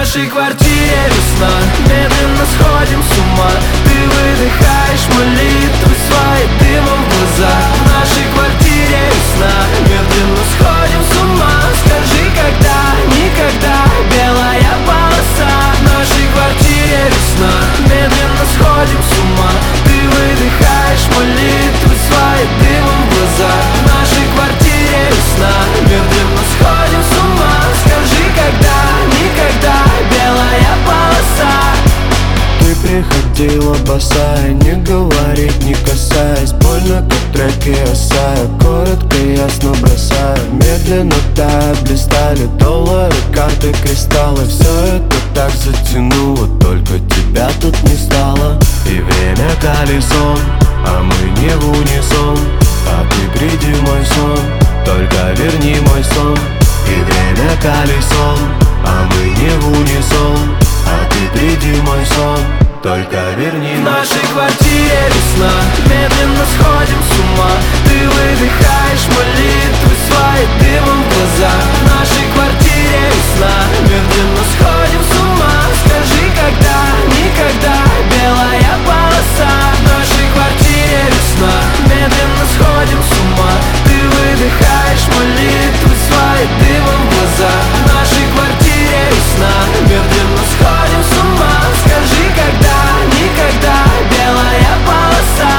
нашей квартире весна, медленно сходим с ума. Ты выдыхаешь молитвы свои дымом в глаза. В нашей квартире весна, медленно сходим с ума. Скажи, когда, никогда, белая полоса. В нашей квартире весна, медленно сходим с ума. Ты выдыхаешь молитвы свои дымом в глаза. В нашей квартире весна, медленно сходим с ума. Скажи, когда, никогда, белая полоса. Ты приходила босая, не говорить, не касаясь. Больно, как треки осая, коротко, ясно бросая. Медленно тает, блистали доллары, карты, кристаллы. Все это так затянуло, только тебя тут не стало. И время колесом, а мы не в унисон. А ты приди в мой сон, только верни мой сон. И время колесом, а мы не в унисон. А ты приди в мой сон, только верни. В нашей квартире весна, медленно сходим с ума. Ты выдыхаешь молитвы свои дымом в глаза. В нашей квартире весна, медленно сходим с ума. Скажи, когда, никогда, белая полоса. В нашей квартире весна, медленно сходим с ума. Ты выдыхаешь молитвы свои дымом в глаза. В нашей квартире весна, медленно сходим с ума. Скажи, когда, никогда, белая полоса.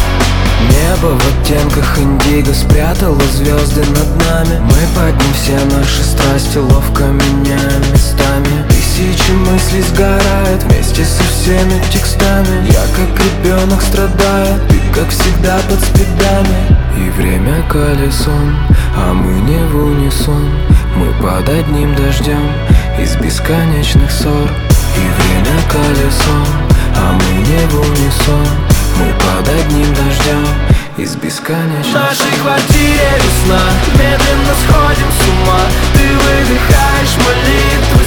Небо в оттенках индиго спрятало звезды над нами. Мы под ним все наши страсти ловко меняем местами. Тысячи мыслей сгорают вместе со всеми текстами. Я как ребенок страдаю, ты как всегда под спидами. И время колесом, а мы не в унисон. Мы под одним дождем из бесконечных ссор. И время колесом, а мы не в унисон. Мы под одним дождем из бесконечных. В нашей квартире весна, медленно сходим с ума. Ты выдыхаешь молитвы